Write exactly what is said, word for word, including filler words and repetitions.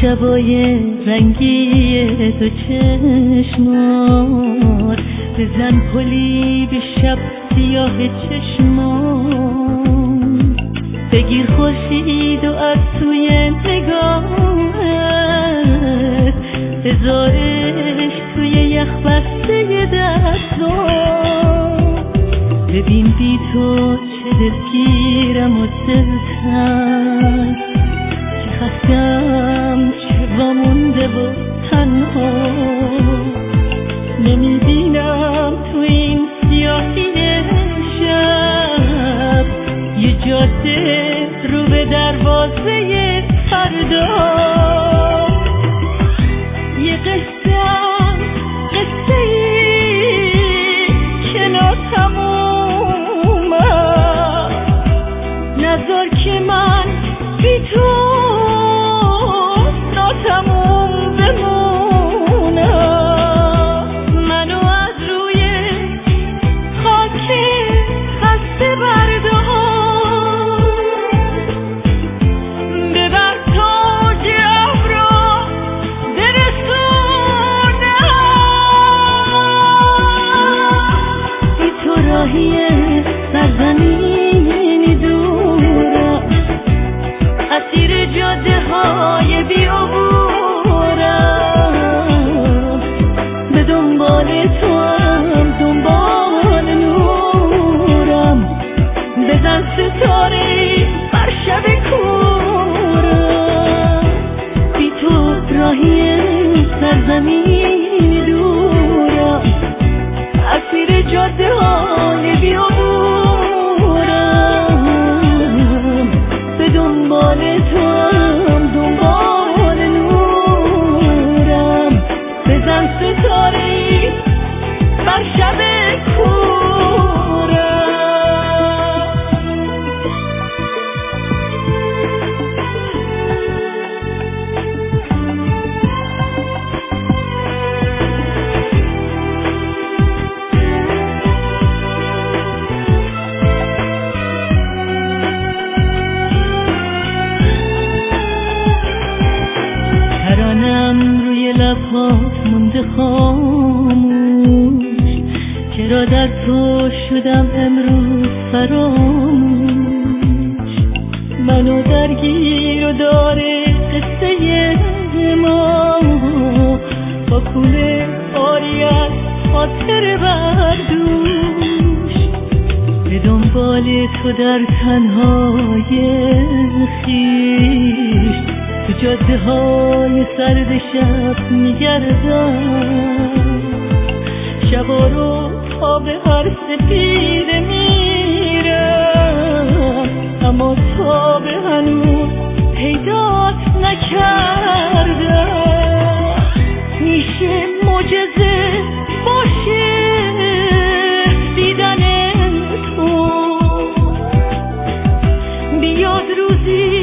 شبای رنگی تو چشمات، بزن پلی به شب سیاه چشمات، بگیر خورشید و از توی نگاهت بذارش توی یخ بسته دستات. ببین بی تو چه دلگیرم و دلتنگ، که خستم چه وامونده و تنها، نمیبینم تو این سیاهی شب یه جاده رو به دروازه فردا. یه قصه قصه ای که ناتمومه، نذار که من بی تو ناتموم بمونم. منو از روی خاک خسته بردار، ببر تاج ابرا برسونم. بی تو راهی سرزمینی دورم، اسیر جاده های بی عبورم، به دنبال تو هم دنبال نورم، بزن ستاره بر شب کورم. بی تو راهی سرزمینی دورم، اسیر جاده های بی عبورم، به دنبال تو هم دنبال نورم، بزن ستاره بر شب کورم. ترانم روی لبات مونده خاموش، چرا در تو شدم امروز فراموش. منو درگیر و داره قصه ما، با کوله آری از خاطر بردوش، به دنبال تو در تنهای خیش، تو جاده های سرد شب میگردم. شبا رو تا به هر سپیده میرم، اما تا به هنوز پیدات نکردم. میشه معجزه باشه دیدن تو، بیاد روزی